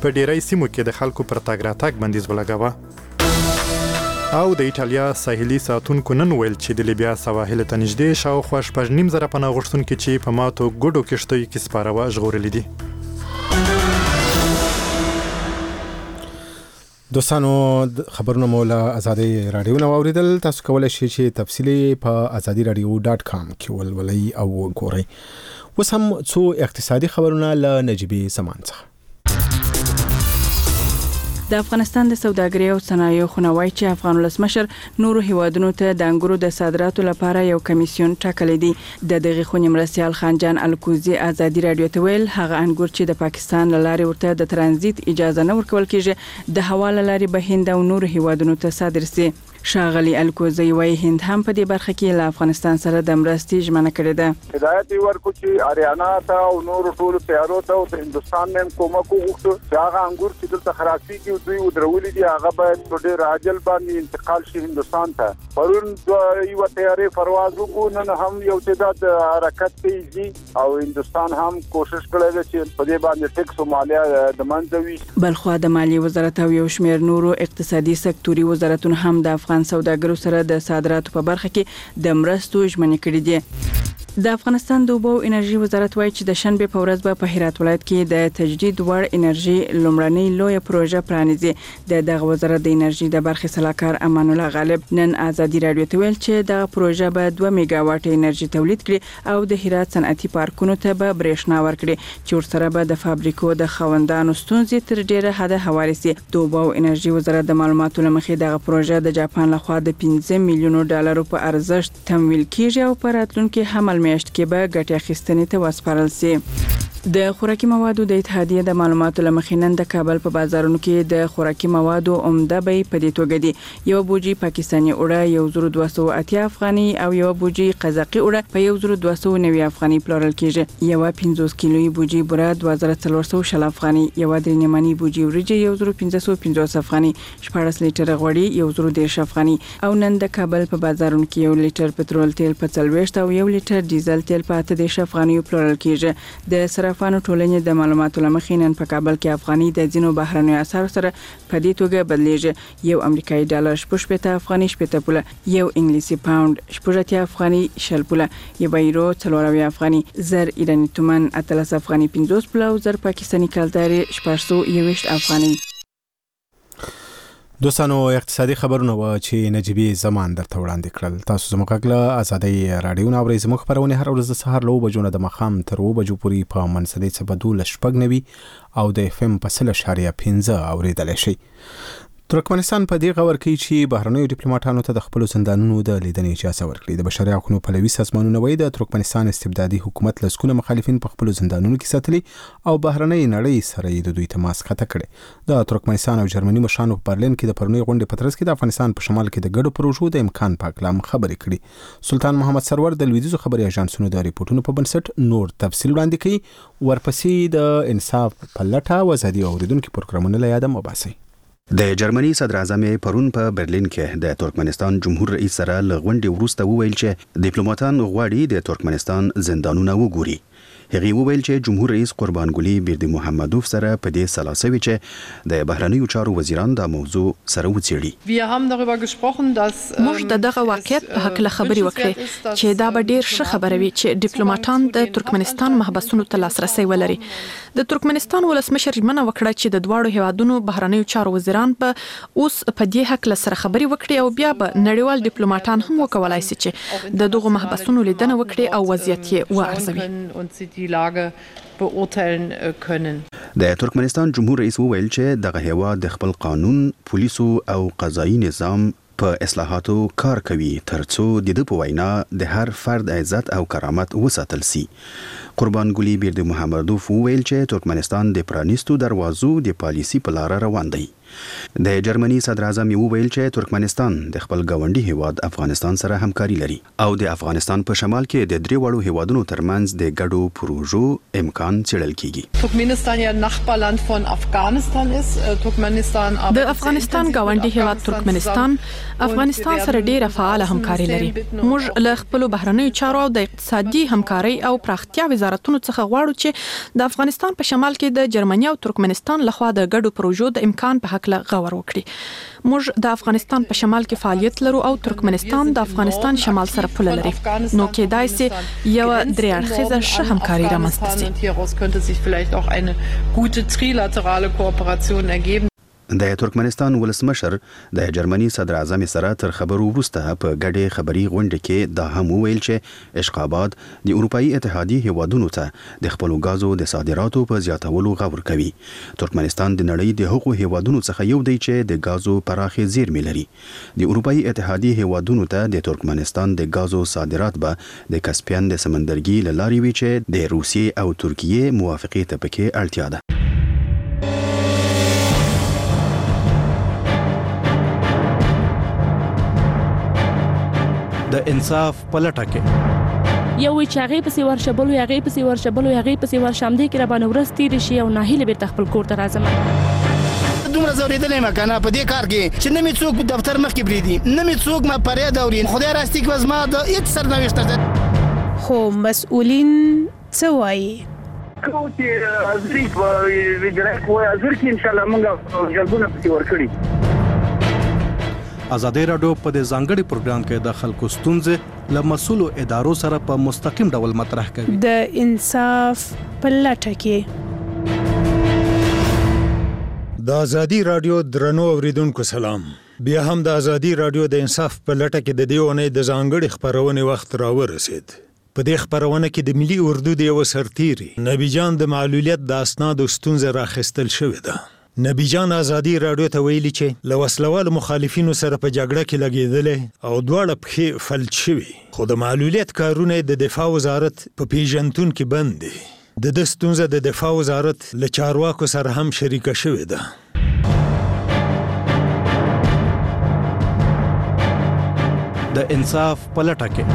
په ډیری سیمو کې د خلکو پر تګ راتګ بندیز ولګاوه. او د ایټالیا ساحلي ساتونکو نن ویل چې د لیبیا سواحل ته نږدې شاوخوا 9.5 پناه غوښتونکي چې په ماتو ګوډو کښتیو کې سپاره وه ژغورلي دي. دوستانو خبرونه مو له ازادي رادیو نو اوریدل. تاسو کولای شئ چې تفصیلی په azadiradio.com کې ولولئ او وګورئ. اوس هم څو اقتصادي خبرونه له نجيبي زمان څخه. د افغانستان د سوداګرۍ او صنایعو خونوای چې افغان ولسمشر نورو هیوادونو ته د انګورو د صادراتو لپاره یو کمیسیون ټاکلی دی. د دغه خونې مرستیال خانجان الکوزي ازادي رادیو ته ویل هغه انګور چې د پاکستان لارې ورته د ترانزیت اجازه نه ورکول کیږي د حواله لارې به هند او نورو هیوادونو ته صادر شي. شاغلی الکوزي وايي هند هم په دې برخه کې له افغانستان سره د مرستې ژمنه کړې ده. هدایت ورکو چې اریانا ته او نور ټول تیارو ته او هندستان نن کومک وغوښتو چې هغه انګور چې دلته خراسي کې دوی ودرولې دي هغه باید په ډېر عاجل باندې انتقال شي هندستان ته. پرون یو تیارې پرواز وکړو نن هم یو تعداد حرکت کوي او هندستان هم کوشش کړی دی چې په دې باندې ټیکس مالیه د منځ وي. بلخو د مالیې وزارت او یو شمېر نورو اقتصادي سکتوري وزارتونو هم د افغان سوداګرو سره د صادراتو په برخه کې د مرستو ژمنې کړې دي. د افغانستان د اوبو او انرژي وزارت وايي چې د شنبه په ورځ به په هرات ولایت کې د تجدید وړ انرژي لومړنۍ لویه پروژه پرانیزي. دغه وزارت د انرژي د برخې سلاکار امان الله غالب نن ازادي رادیو ته ویل چې دغه پروژه به 2 میگا واټ انرژي تولید کړي او د هرات صنعتي پارکونو ته به برېښنا ورکړي چې ورسره به د فابریکو د خوندانو ستونزې تر ډیره حده هواري سي. د اوبو او انرژي وزارت د معلوماتو لمخې دغه پروژه د جاپان لخوا د 15 میلیونو ډالرو په ارزښت تمویل کیږي او په راتلونکي حمل میاشت کې به ګټه اخیستنې ته وسپارل شي. د خوراکي موادو د اتحادیه د معلوماتو لمخې نن د کابل په بازارونو کې د خوراکي موادو عمده بیې په دې توګه دي. یو بوجي پاکستاني اوړه 1280 افغاني او یو بوجي قزاقي اوړه په 1290 افغاني پلورل کیږي. یو 50 کیلویي بوجي بوره 2400 افغاني، یو درې نیماني بوجي وريجې 1550 افغاني، 14 لیټر غوړي 1010 افغاني. او نن د کابل په بازارونو کې 1 لیټر پټرول تیل په 40 او 1 لیټر ډیزل تیل په 10 افغاني پلورل کیږي. د صرافانو ټولنې د معلوماتو لمخې نن په کابل کې افغاني د ځینو بهرنیو اسعارو سره په دې توګه بدلیږي. یو امریکایي ډالر 80 افغاني 80 پوله، یو انګلیسي پاوند 80 افغاني 60 پوله، یو یورو 40 افغاني، زر ایرانی تومان 13 افغاني 50 پوله او زر پاکستاني کلداري 421 افغاني. دوستانو اقتصادي خبرونه و چې نجيبي زمان درته وړاندې کړل. تاسو زموږ له ازادي رادیو نو اورئ. زموږ خبرونه هر ورځ د سهار له 9 بجو نه د ماښام تر 2 بجو پورې په منځنۍ څه 12.9 او د FM په 0.5 اوریدلای شئ. ترکمنستان په دې غور کوي چې بهرنیو ډیپلوماټانو ته د خپل زندانونو د لیدنې اجازه ورکړي. د بشري حقوقو پلوي سازمانونه وایي د ترکمنستان استبدادي حکومت لسکونه مخالفین په خپل زندانونو کې ساتلي او بهرنۍ نړۍ سره د دوی تماس قطع کړي. د ترکمنستان او جرمني مشرانو په برلین کې د پرونی غونډې په ترڅ کې د افغانستان په شمال کې د ګډو پروژو د امکان په اړه خبرې کړي. سلطان محمد سرور د لویدیځو خبري اژانسونو د ریپورتونو په بنسټ نور تفصیل وړاندې کوي. ورپسې د انصاف په لټه او ازادي اوریدونکو پروګرامونه له یاده مباسي. د جرمني صدر اعظم پرون په برلین کې د ترکمنستان جمهور رئیس سره لغونډې وروسته وویل چې ډیپلوماټان غواړي د ترکمنستان زندانونه وګوري. هغه وویل چې جمهور رئیس قربان ګلی بیردی محمدوف سره په دې سلاسوي چې د بهرنیو چارو وزیران د موضوع سره وڅېړي. موږ دغه واقعیت په حق له خبرې وکړې چې دا به ډیر ښه خبره وي چې ډیپلوماټان د ترکمنستان محبسونو ته لاسرسي ولري. د ترکمنستان ولسمشر ژمنه وکړه چې د دواړو هیوادونو بهرنیو چارو وزیران به اوس په دې حق له سره خبرې وکړي او بیا به نړیوال ډیپلوماټان هم وکولای شي چې د دغه محبسونو لیدنه وکړي او وضعیت یې وارزوي. د ترکمنستان جمهور رئیس وویل چې دغه هیواد د خپل قانون، پولیسو او قضایي نظام په اصلاحاتو کار کوي ترڅو د دې په وینا د هر فرد عزت او کرامت وساتل شي. قربان ګلی بیردی محمدوف وویل چې ترکمنستان د پرانیستو دروازو د پالیسي په لار روان دی. د جرمني صدر اعظم وویل چې ترکمنستان د خپل ګاونډي هیواد افغانستان سره همکاري لري او د افغانستان په شمال کې د درې وړو هیوادونو ترمنځ د ګډو پروژو امکان څېړل کیږي. ترکمنستان یو نخبرلند فون افغانستان است. د افغانستان ګاونډي هیواد ترکمنستان افغانستان سره ډیره فعال همکاري لري. موږ له خپل بهرنیو چارو او د اقتصادي همکاري او پراختیا وزارت وزارتونو څخه غواړو چې د افغانستان په شمال کې د جرمني او ترکمنستان لخوا د ګډو پروژو د امکان په حق له غور وکړي. موږ د افغانستان په شمال کې فعالیت لرو او ترکمنستان د افغانستان شمال سره پوله لري، نو کېدای سي یو درې اړخیزه ښه همکاري رامنځته سي. Hieraus könnte sich vielleicht auch eine gute trilaterale Kooperation ergeben. د ترکمنستان ولسمشر د جرمني صدر اعظم سره تر خبرو وروسته په ګډه خبري غونډه کې دا هم ویل چې اشقاباد د اروپאי اتحادیه هیوادونو ته د خپل غازو د صادراتو په زیاتولو غور کوي. ترکمنستان د نړۍ د حقوقو هیوادونو څخه یو دی چې د غازو پراخه زیرمې لري. د اروپאי اتحادیه هیوادونو ته د ترکمنستان د غازو صادرات به د کسپین د سمندرګي له لارې وي چې د روسیې او ترکیې موافقه ته پکې اړتیا ده. د انصاف پلټه کې یو وی چې هغه پسې ورشبلو هغه پسې ورشبلو هغه پسې ورشم دي کې را باندې ورس تیر شي او ناهیله بیرته خپل کور ته راځم. دومره زوریدلې ما کنه په دې کار کې چې نه می څوک دفتر مخ کې بریدي، نه می څوک ما پرې دورین خدای راستي کې وزما د هیڅ سرنوشت ده. خو مسؤلین څه وایي؟ کو چې ازري ویډرک وای ازر کې ان شاء الله موږ جلبونه پسې ورکړي. ازادي رادیو په دې ځانګړي پروګرام کې د خلکو ستونزې له مسؤلو ادارو سره په مستقیم ډول مطرح کوي. د انصاف په لټه کې د ازادي رادیو درنو اوریدونکو سلام. بیا هم د ازادي رادیو د انصاف په لټه کې د دې اونۍ د ځانګړي خبرونې وخت راورسید. په دې خبرونه کې د ملي اردو د یو سرتیري نبی جان د معلولیت د اسنادو ستونزه راخستل شوې ده. نبی جان ازادي رادیو ته ویلي چې له وسلوالو مخالفینو سره په جګړه کې لګېدلې او دواړه پښې فلج شوي، خو د معلولیت کارونه د دفاع وزارت په پیژنتون کې بند دي. د ستونزه د دفاع وزارت له چارواکو سره هم شریکه شوې ده. د انصاف پلټه کې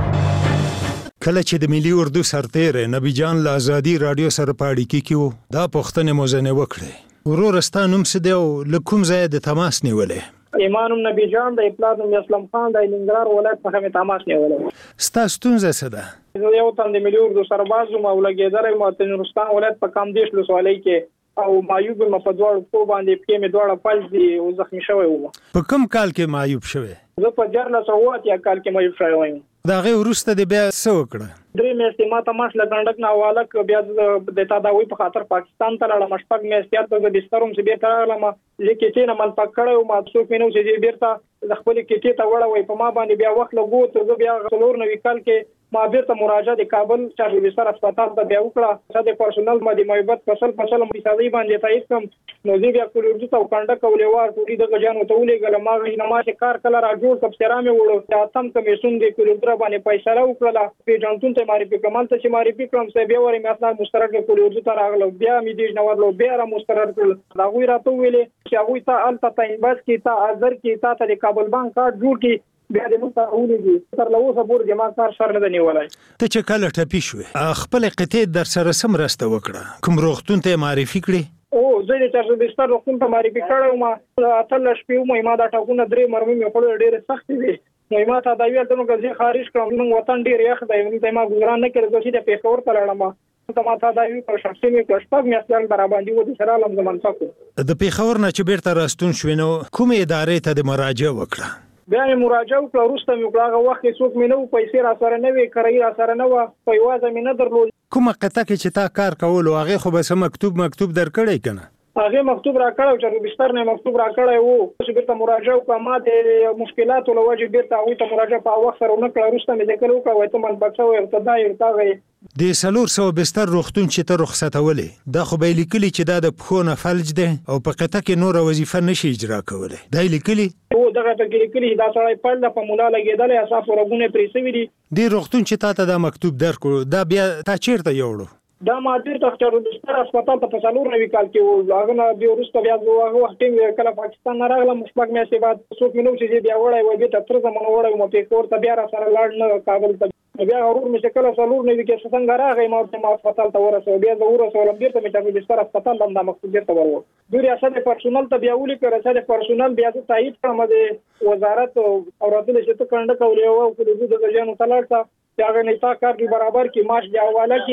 کله چې د ملي اردو سرتیری نبی جان له ازادي رادیو سره په اړیکه کې و، دا پوښتنه مو ځنې وکړې: ورور ستا نوم څه دی او له کوم ځایه د تماس نیولې؟ ایمانم نبی جان د پلار نوم اسلام خان د ننګرهار ولایت څخه مې تماس نیولې. ستا ستونزه څه ده؟ زه یو تن د ملي اردو سرباز وم او لګېدلی م د نورستان ولایت په کامدېش ولسوالۍ کې او معیوب م په دواړو پښو باندې پښې مې دواړه فلج دي او زخمي شوی وم. په کوم کال کې معیوب شوی؟ زه په 1480 کال کې معیوب شوی وم. د هغې وروسته دې بیا څه وکړه؟ 3 میاشتې ما تماس له ګنډک نه حواله کړ، بیا د تداوي په خاطر پاکستان ته لاړم. 6 میاشتې هلته زه بستر وم چې بېرته راغلم. زه کېټې نه منفق کړی وم، څوک مې نه و چې بېرته د خپلې کېټې ته وړوی. په ما باندې بیا وخت لګو تر زه بیا 94 کال کې ما بیرته مراجعه د کابل چارج بستر هسپتال ته بیا وکړه. د پرسونل ما د محبت فصل مثالي باندې تایید کړم. نو زه بیا کولورجي ته کنډک او لیوار ټولې دغه جانو ته ولېږلم. ما چې کار کله را جوړ کړ سره مې وړو د اتم کمیسیون د کولورجي باندې فیصله وکړه. پیژنتون ته معرفي کړم، ته چې معرفي کړم سه بیا ورې مې اسناد مسترد کولورجي ته راغلم. بیا مې دې نورلو بیا را مسترد کړل. دا غوي راته ویلې چې هغه ته الته تاینباس کې تا ازر کې تا ته د کابل بانک کارت جوړ کی بیا د مستعولېږي تر لوسه پورې جما کار سر نه نیولای. ته چې کله ټپي شوې خپل قطعې در سره سم راسته وکړه، کوم روغتون ته معرفي کړې؟ او زه د چارج بستر روغتون ته معرفي کړم. ما اتل شپې ما دا ټاکونه 3 مرمۍ مې خپل ډېر سخت دي. نو ما ته دا ویل ته نو غزي خارج کړم. نو وطن ډېر یخ دی، نو ته ما ګزاران نه کړم چې د پیښور ته لاړم. ته ما ته دا ویل پر شخصي مې پښتګ مې اصل برابر باندې و د سره لم زمون تاسو د پیښور نه چې بیرته راستون شوې نو کومه ادارې ته د مراجعه وکړه؟ بیا مې مراجعه وکړه. وروسته مې هغه وخت کې څوک مې نه و، پیسې را سره نه وې، کرایه را سره نه وه، پیوازه مې نه درلود. کومه قطعه کې چې تا کار کولو هغې خو به څه مکتوب درکړی که نه؟ هغه مکتوب را کړو چې بستر نه مکتوب را کړی وو چې بیرته مراجعه وکړه. ما د مشکلاتو له وجې بیرته هغوی ته مراجعه په وخت سره ونه کړه. وروسته مې ذکر وکړه وایي ته منبک شوی ورته دا یې ورته هغه د 400 بستر روغتون چې ته رخصتولې دا خو به یې لیکلي چې دا د پښو نه فلج دی او په قطعه کې نوره وظیفه نشي اجرا کولی، دا یې لیکلي؟ هو دغه ټکي لیکلي دا سړی پړ د په مولا لګېدلی اصاف ورغونه پرې سوي دي. دې روغتون چې تا ته دا مکتوب درکړو دا بیا تا چیرته یوړو؟ دا ما بیرته چارج بستر هسپتال ته په 94 کال کې وو. هغه نه بیا وروسته بیا هغه وخت کله پاکستان نه راغلم. 6 میاشتې بعد څوک مې نه و چې بیا وړی وای بیرته تر زمانه وړی وم پیښور ته بیا را سره لاړ نه کابل ته. بیا ورور مې چې کله 94 کې څنګه راغی ما ته هسپتال ته ورسېدم. بیا زه ورسېدم بیرته مې چارج بستر هسپتال دا مکتوب بیرته ورور دوی ریاست پرسونل ته بیا ولیکل. ریاست پرسونل بیا زه تایید کړم د وزارت او راتلل چې ته کنډک او لیوه او کولورجي د جانو تلاړ ته هغه نه تا کار دی برابر کې ماش دی حواله کې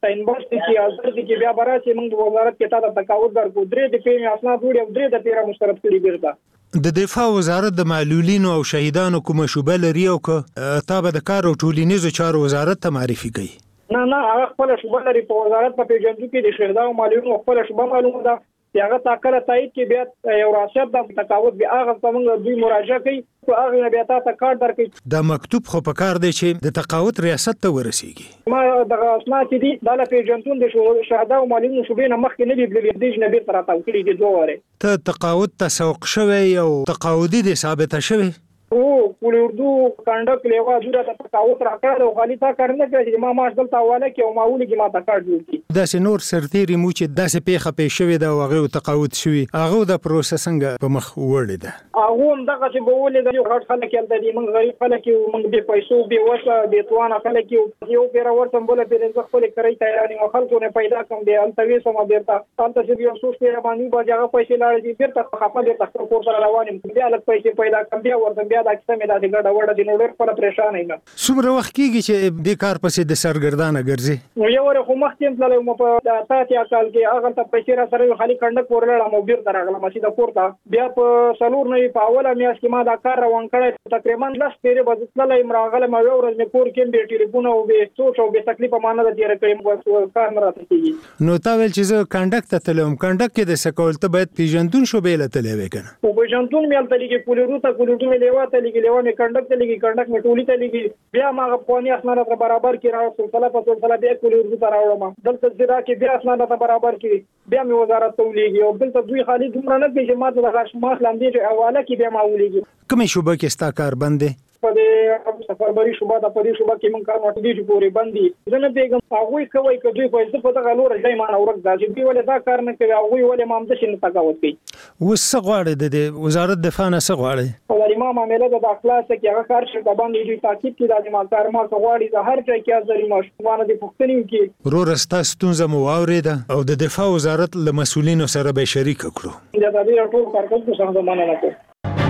تاینبست کې حاضر دي چې بیا براسي موږ د وزارت کې تا تقاعد درکو 3 د پیمه اسناد وړي او 3 د پیرا مسترد کړي بیرته د دفاع وزارت د معلولینو او شهیدانو کومه شوبه لري او که تابع د کار او ټولنیزو چارو وزارت ته معرفي کوي؟ نه هغه خپل شوبه لري په وزارت په پیژندو کې د شهیدانو معلولینو خپل شوبه معلومه ده چې هغه تاکله تایید کې بیا یو راسب د تقاعد بیا هغه څنګه دوی مراجعه کوي او هغه بیا ته کارت درکړي. دا مکتوب خو په کار دی چې د تقاعد ریاست ته ورسیږي. ما د اسناد دي د پیژندون د شهدا او معلومو شوبې نه مخکې نه دی بلل د جنبي تر تاو کړی دي دوه وره ته تقاعد تسوق شوی او تقاعدي د ثابته شوی او کول اردو کانډک لیوا جوړه د تقاعد راکړه او غالي تا کار نه کوي ما ماش دلته حواله کې او ماولي کې ما تا کار جوړ کی دا نور سرتيري مو چې داسې پیخه پې شوی دا هغه تقاعد شوی هغه د پروسسنګ په مخ وړي ده هغه هم دغه چې بولې د یو غټ خلک یل د موږ غریب خلک یو موږ به پیسو به وسه به توانه خلک یو پیر ورته بوله په ځخ خپل کوي تیارانی او خلکو نه پیدا کوم دی ان توي سم بیرته تاسو چې یو څو پیر باندې باجه پیسې لاړ دي بیرته خپل د تخته کور سره روانم بیا الګ پیسې پیدا کوم بیا ورته بیا د کیسه مې د ګډه وړه دي نو ډېر پر پریشان یم. څومره وخت کیږي چې د کار پسې د سرګردانه ګرځي؟ یو ور خو مخکې تللم په تاسو کال کې هغه ته پیسې را سره خالي کندک ورلړم او بیرته راغلم چې د پورته بیا په سلور نه په اوله میاش کې ما دا کار روان کړی تقریبا لاس پیره بزتله یم راغلم او ورځ مې کور کې به ټلیفون او به سوچ او به تکلیف مانه د تیر کړم کار نه راته کیږي. نو تا ویل چې زه کندک ته تلم کندک کې د سکول ته باید پیژندون شو به لته لوي کنه او پیژندون مې الته لګي کولورو ته کولورو مې لیوا ته لګي لیوا مې کندک ته لګي کندک مې ټولي ته لګي بیا ما غوښنی اسناد ته برابر کې راو سلسله په سلسله بیا کولورو ته راوړم دلته زیرا کې بیا اسناد ته برابر کې بیا مې وزارت ته ولېږي او دلته دوی خالي دومره نه کوي چې ما ته د غاښ ماخ لاندې حواله کې بیا ما ولېږي. کومې شوبه کې ستا کار بندي؟ په دې سفربري شوبه د پدې شوبه کې مونږ کار وټ دي پورې بندي زنه پیغام هغه کوي چې دوی په څه پته غلور ځای ما اورک دا چې ولې دا کار نه کوي هغه ولې ما هم د شنه تقاوت کوي. وسه غواړي د وزارت دفاع نه څه غواړي؟ او د امام عامله د اخلاص کې هغه کار چې باندې دي تاکید کې د ما کار ما غواړي د هر ځای کې ازري ماشومان د پښتني کې ورور ستاسو مو واورید او د دفاع وزارت له مسولینو سره به شریک کړو. دا د ټول کارکونکو څنګه مننه کوم.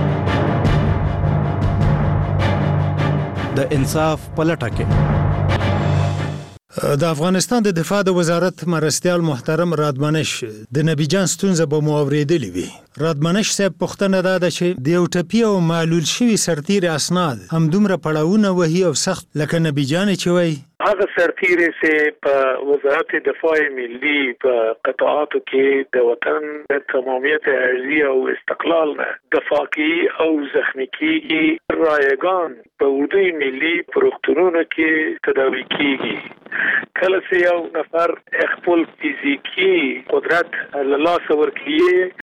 د انصاف پلټه کې د افغانستان د دفاع د وزارت مرستیال محترم رادمنش د نبی جان ستونزه به مو اوریدلې وي. رادمنش صاحب پوښتنه دا ده چې د یو ټپي او معلول شوي سرتیر اسناد همدومره پړاوونه وهي او سخت لکه نبی جان چې وایي هغه سرتیری چې په وزارت دفاع ملی په قطاعاتو کې د وطن د تمامیت ارضی او استقلال نه دفاع کوي او زخمی کیږي رایگان په اردوی ملی پروختونونو کې تداوی کیږي. کله چې یو نفر خپل فزیکی قدرت له لاسه ورکړي